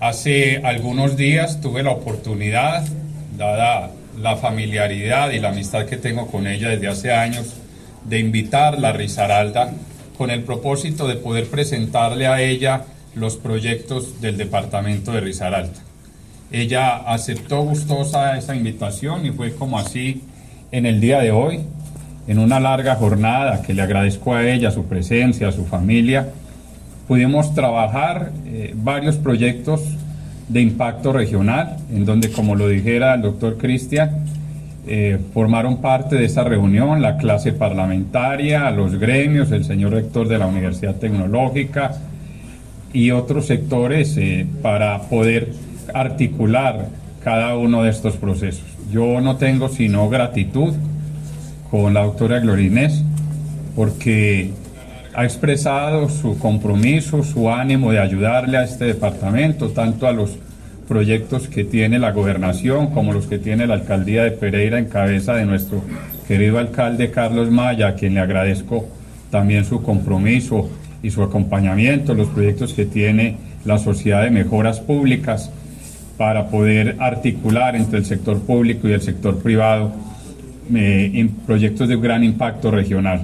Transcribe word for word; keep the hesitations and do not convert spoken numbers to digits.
Hace algunos días tuve la oportunidad, dada la familiaridad y la amistad que tengo con ella desde hace años, de invitarla a Risaralda con el propósito de poder presentarle a ella los proyectos del departamento de Risaralda. Ella aceptó gustosa esa invitación y fue como así en el día de hoy, en una larga jornada que le agradezco a ella, su presencia, a su familia. Pudimos trabajar eh, varios proyectos de impacto regional, en donde, como lo dijera el doctor Cristian, eh, formaron parte de esa reunión la clase parlamentaria, los gremios, el señor rector de la Universidad Tecnológica y otros sectores eh, para poder articular cada uno de estos procesos. Yo no tengo sino gratitud con la doctora Gloria Inés, porque ha expresado su compromiso, su ánimo de ayudarle a este departamento, tanto a los proyectos que tiene la gobernación como los que tiene la alcaldía de Pereira en cabeza de nuestro querido alcalde Carlos Maya, a quien le agradezco también su compromiso y su acompañamiento, los proyectos que tiene la Sociedad de Mejoras Públicas para poder articular entre el sector público y el sector privado eh, en proyectos de gran impacto regional.